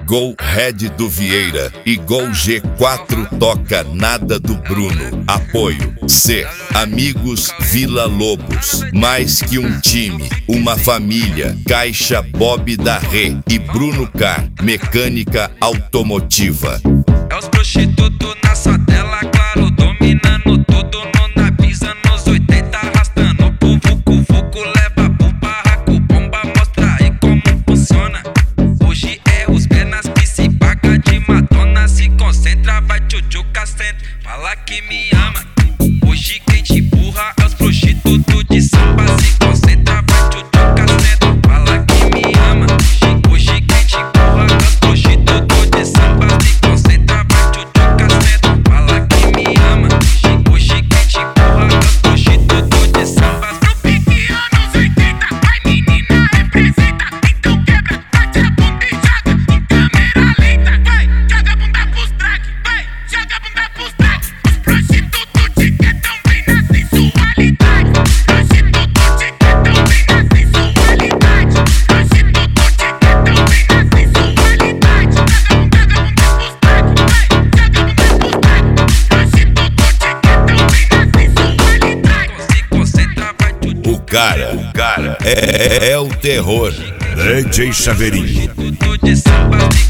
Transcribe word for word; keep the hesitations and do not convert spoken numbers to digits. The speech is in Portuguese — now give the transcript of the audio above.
Gol Red do Vieira e Gol G quatro toca nada do Bruno. Apoio C. Amigos Vila Lobos. Mais que um time, uma família. Caixa Bob da Rê e Bruno Car, mecânica automotiva. É os prostitutos na sadela, claro, dominando tudo no navisa, nos oitenta, arrastando pro vucu vucu, leva pro barraco, bomba, mostra aí como funciona. Hoje é os penas que se paga de Madonna, se concentra, vai tchutchuca, senta, fala que me ama. Hoje quem te empurra é os prostitutos de samba, se concentra, vai tchutchuca, senta, fala que me ama. Hoje quem te empurra é os prostitutos de samba, se concentra, vai tchutchuca, senta, fala que me ama. Hoje quem te empurra é os prostitutos de samba. No pique anos oitenta, vai menina representa, então quebra, bate a bunda e joga em câmera lenta. Vai, joga a bunda pros drag, vai, joga a bunda pros drag. Os prostitutos de quedão bem na sensualidade. Prostituto de quedão bem na sensualidade. Prostituto de quedão bem na sensualidade. Joga a bunda, joga a bunda pros drag, vai, joga a bunda pros drag. Prostituto de quedão bem na sensualidade. Se concentra, vai tchutchuca. O cara, o cara é, é, é o terror. D J Chaveirinho. Prostituto de samba, se